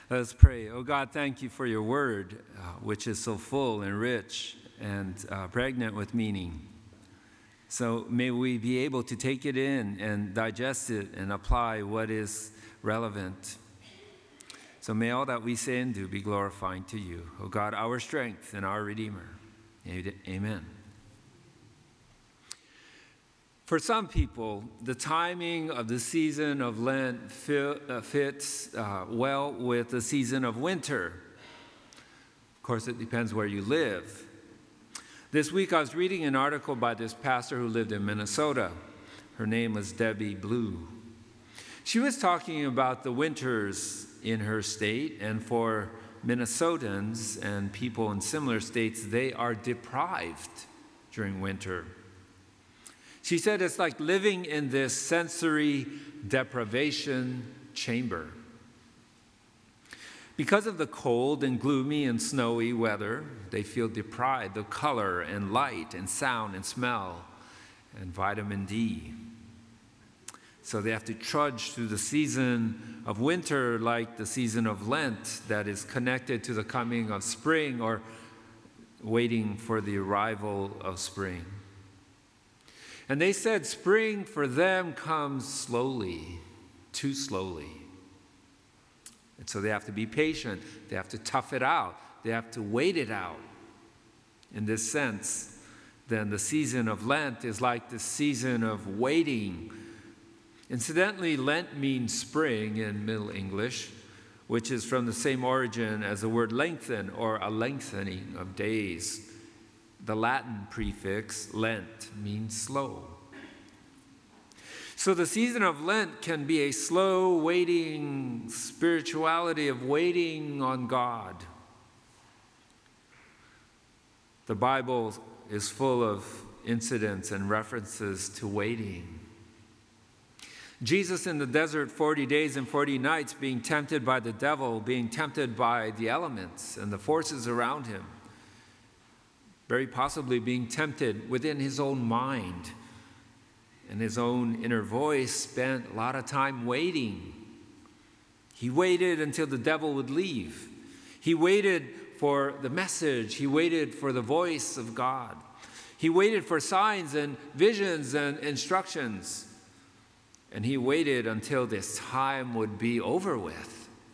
Let's pray. Oh God, thank you for your word, which is so full and rich and pregnant with meaning. So may we be able to take it in and digest it and apply what is relevant. So may all that we say and do be glorifying to you, oh God, our strength and our Redeemer. Amen. For some people, the timing of the season of Lent fits well with the season of winter. Of course, it depends where you live. This week, I was reading an article by this pastor who lived in Minnesota. Her name was Debbie Blue. She was talking about the winters in her state, and for Minnesotans and people in similar states, they are deprived during winter. She said it's like living in this sensory deprivation chamber. Because of the cold and gloomy and snowy weather, they feel deprived of color and light and sound and smell and vitamin D. So they have to trudge through the season of winter like the season of Lent that is connected to the coming of spring or waiting for the arrival of spring. And they said spring for them comes slowly, too slowly. And so they have to be patient. They have to tough it out. They have to wait it out. In this sense, then the season of Lent is like the season of waiting. Incidentally, Lent means spring in Middle English, which is from the same origin as the word lengthen or a lengthening of days. The Latin prefix, Lent, means slow. So the season of Lent can be a slow, waiting spirituality of waiting on God. The Bible is full of incidents and references to waiting. Jesus in the desert 40 days and 40 nights being tempted by the devil, being tempted by the elements and the forces around him. Very possibly being tempted within his own mind, and his own inner voice spent a lot of time waiting. He waited until the devil would leave. He waited for the message. He waited for the voice of God. He waited for signs and visions and instructions. And he waited until this time would be over with.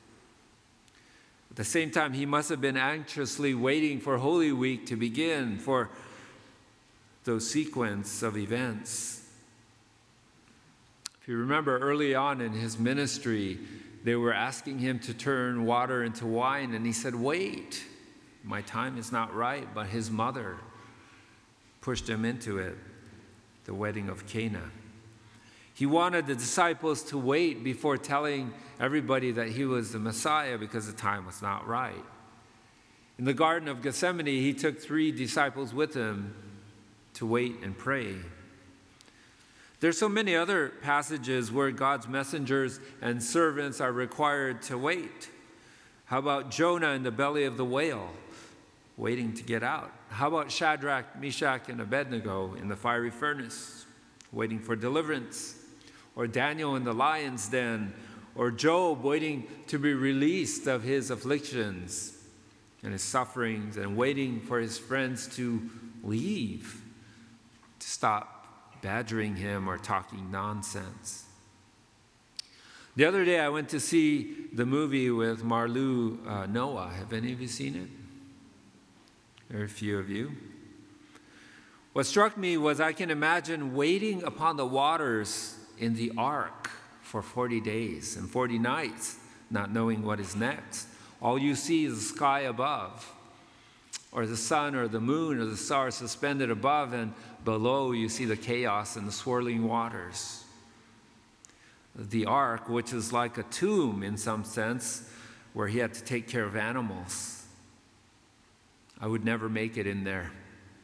At the same time, he must have been anxiously waiting for Holy Week to begin, for those sequence of events. If you remember early on in his ministry, they were asking him to turn water into wine, and he said, "Wait, my time is not right." But his mother pushed him into it, the wedding of Cana. He wanted the disciples to wait before telling everybody that he was the Messiah because the time was not right. In the Garden of Gethsemane, he took 3 disciples with him to wait and pray. There's so many other passages where God's messengers and servants are required to wait. How about Jonah in the belly of the whale, waiting to get out? How about Shadrach, Meshach, and Abednego in the fiery furnace, waiting for deliverance? Or Daniel in the lion's den, or Job waiting to be released of his afflictions and his sufferings and waiting for his friends to leave, to stop badgering him or talking nonsense. The other day I went to see the movie with Marlou Noah. Have any of you seen it? There are a few of you. What struck me was I can imagine waiting upon the waters in the ark for 40 days and 40 nights, not knowing what is next. All you see is the sky above, or the sun or the moon or the stars suspended above, and below you see the chaos and the swirling waters. The ark, which is like a tomb in some sense, where he had to take care of animals. I would never make it in there.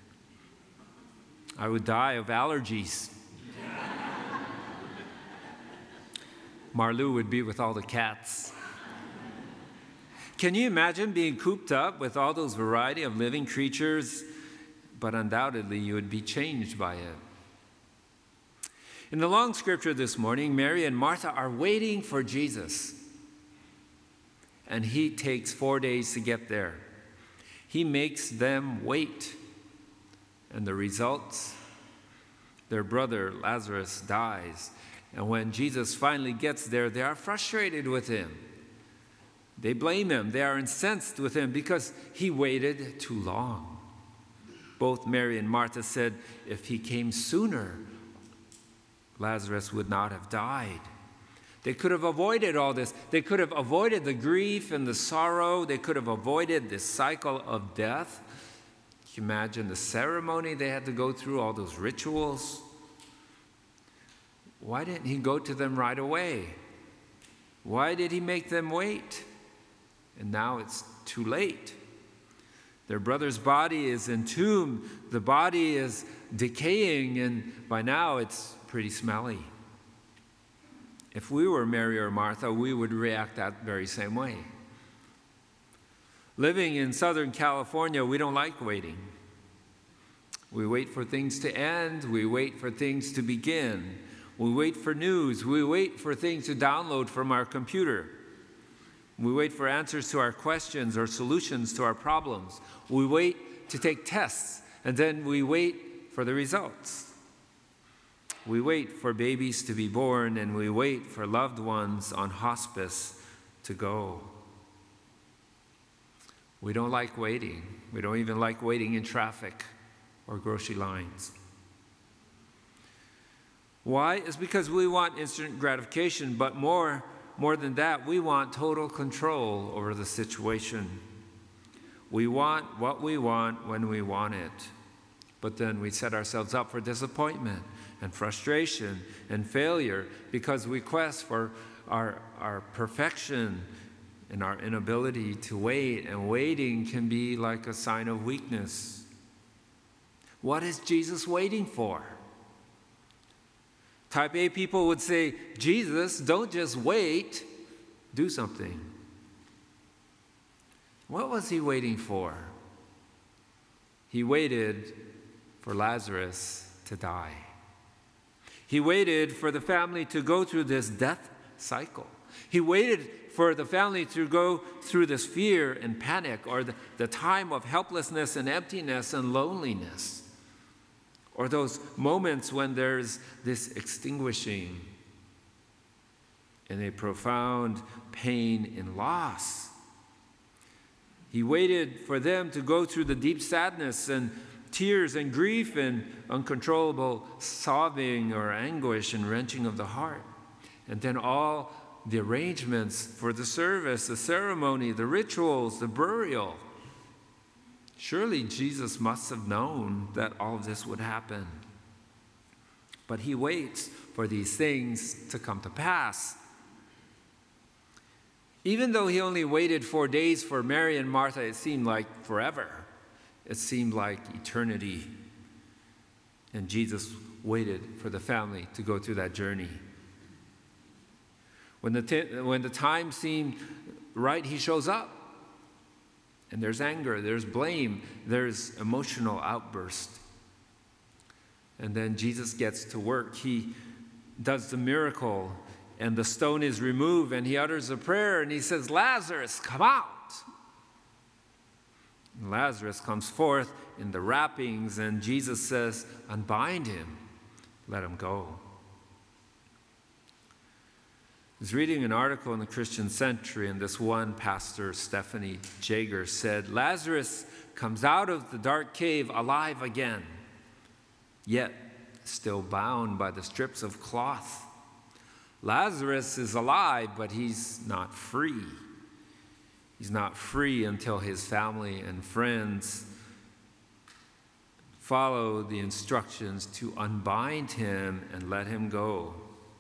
I would die of allergies. Marlou would be with all the cats. Can you imagine being cooped up with all those variety of living creatures? But undoubtedly, you would be changed by it. In the long scripture this morning, Mary and Martha are waiting for Jesus. and he takes 4 days to get there. He makes them wait. And the results? Their brother Lazarus dies. And when Jesus finally gets there, they are frustrated with him. They blame him. They are incensed with him because he waited too long. Both Mary and Martha said, if he came sooner, Lazarus would not have died. They could have avoided all this. They could have avoided the grief and the sorrow. They could have avoided this cycle of death. Can you imagine the ceremony they had to go through, all those rituals? Why didn't he go to them right away? Why did he make them wait? And now it's too late. Their brother's body is entombed. The body is decaying, and by now it's pretty smelly. If we were Mary or Martha, we would react that very same way. Living in Southern California, we don't like waiting. We wait for things to end. We wait for things to begin. We wait for news. We wait for things to download from our computer. We wait for answers to our questions or solutions to our problems. We wait to take tests, and then we wait for the results. We wait for babies to be born, and we wait for loved ones on hospice to go. We don't like waiting. We don't even like waiting in traffic or grocery lines. Why? It's because we want instant gratification, but more than that, we want total control over the situation. We want what we want when we want it. But then we set ourselves up for disappointment and frustration and failure because we quest for our perfection and our inability to wait. And waiting can be like a sign of weakness. What is Jesus waiting for? Type A people would say, Jesus, don't just wait, do something. What was he waiting for? He waited for Lazarus to die. He waited for the family to go through this death cycle. He waited for the family to go through this fear and panic, or the time of helplessness and emptiness and loneliness, or those moments when there's this extinguishing and a profound pain and loss. He waited for them to go through the deep sadness and tears and grief and uncontrollable sobbing or anguish and wrenching of the heart. And then all the arrangements for the service, the ceremony, the rituals, the burial. Surely Jesus must have known that all of this would happen. But he waits for these things to come to pass. Even though he only waited 4 days for Mary and Martha, it seemed like forever. It seemed like eternity. And Jesus waited for the family to go through that journey. When the time seemed right, he shows up. And there's anger, there's blame, there's emotional outburst. And then Jesus gets to work. He does the miracle, and the stone is removed, and he utters a prayer, and he says, Lazarus, come out. And Lazarus comes forth in the wrappings, and Jesus says, unbind him, let him go. I was reading an article in the Christian Century, and this one pastor, Stephanie Jager, said, Lazarus comes out of the dark cave alive again, yet still bound by the strips of cloth. Lazarus is alive, but he's not free. He's not free until his family and friends follow the instructions to unbind him and let him go.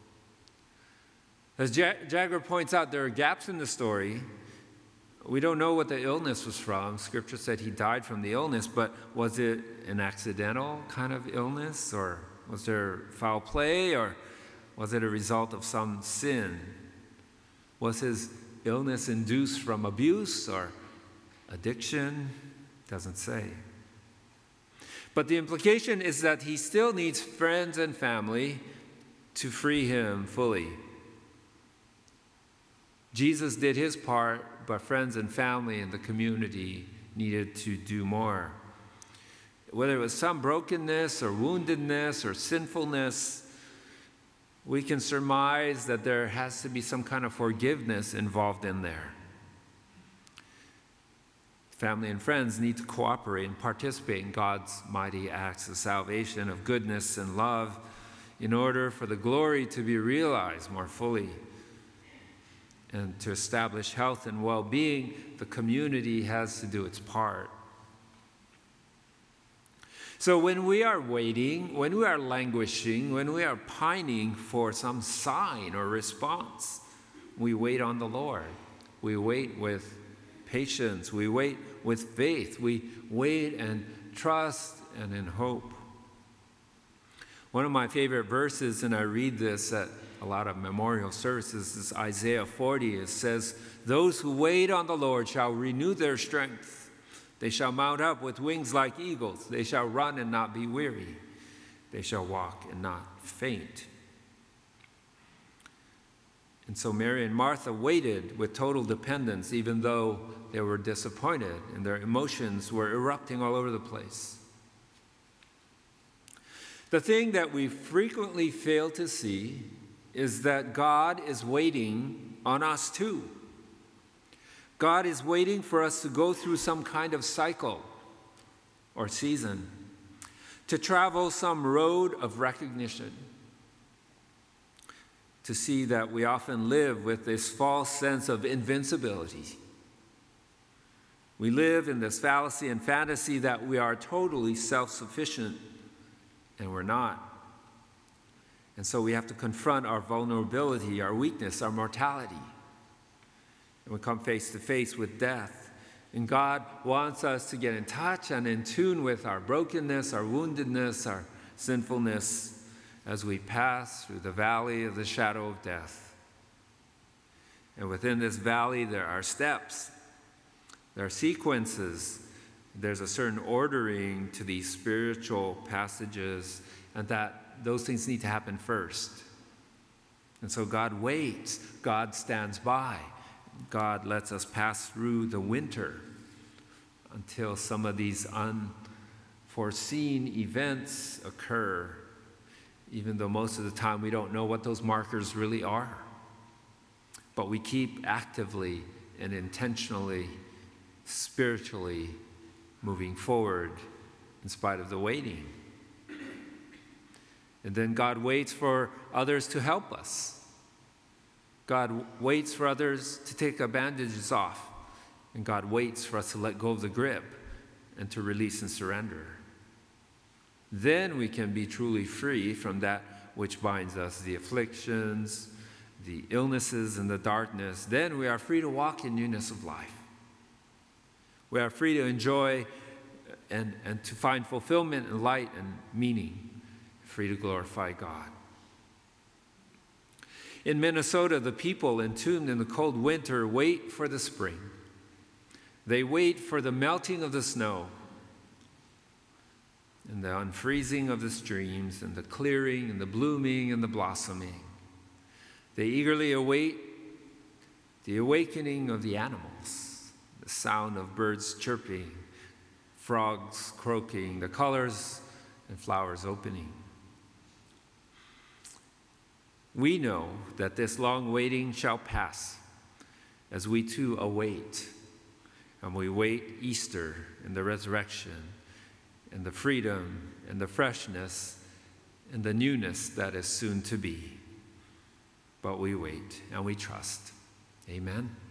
As Jager points out, there are gaps in the story. We don't know what the illness was from. Scripture said he died from the illness, but was it an accidental kind of illness, or was there foul play, or was it a result of some sin? Was his illness induced from abuse or addiction? Doesn't say. But the implication is that he still needs friends and family to free him fully. Jesus did his part, but friends and family and the community needed to do more. Whether it was some brokenness or woundedness or sinfulness, we can surmise that there has to be some kind of forgiveness involved in there. Family and friends need to cooperate and participate in God's mighty acts of salvation, of goodness and love, in order for the glory to be realized more fully. And to establish health and well-being, the community has to do its part. So when we are waiting, when we are languishing, when we are pining for some sign or response, we wait on the Lord. We wait with patience. We wait with faith. We wait and trust and in hope. One of my favorite verses, and I read this at a lot of memorial services, is Isaiah 40. It says, "Those who wait on the Lord shall renew their strength. They shall mount up with wings like eagles. They shall run and not be weary. They shall walk and not faint." And so Mary and Martha waited with total dependence, even though they were disappointed and their emotions were erupting all over the place. The thing that we frequently fail to see is that God is waiting on us too. God is waiting for us to go through some kind of cycle or season, to travel some road of recognition, to see that we often live with this false sense of invincibility. We live in this fallacy and fantasy that we are totally self-sufficient, and we're not. And so we have to confront our vulnerability, our weakness, our mortality. And we come face to face with death. And God wants us to get in touch and in tune with our brokenness, our woundedness, our sinfulness as we pass through the valley of the shadow of death. And within this valley, there are steps, there are sequences, there's a certain ordering to these spiritual passages, and that those things need to happen first. And so God waits, God stands by, God lets us pass through the winter until some of these unforeseen events occur, even though most of the time we don't know what those markers really are. But we keep actively and intentionally, spiritually moving forward in spite of the waiting. And then God waits for others to help us. God waits for others to take our bandages off. And God waits for us to let go of the grip and to release and surrender. Then we can be truly free from that which binds us, the afflictions, the illnesses, and the darkness. Then we are free to walk in newness of life. We are free to enjoy and to find fulfillment and light and meaning, free to glorify God. In Minnesota, the people entombed in the cold winter wait for the spring. They wait for the melting of the snow and the unfreezing of the streams and the clearing and the blooming and the blossoming. They eagerly await the awakening of the animals, the sound of birds chirping, frogs croaking, the colors and flowers opening. We know that this long waiting shall pass as we too await. And we wait Easter and the resurrection and the freedom and the freshness and the newness that is soon to be. But we wait and we trust. Amen.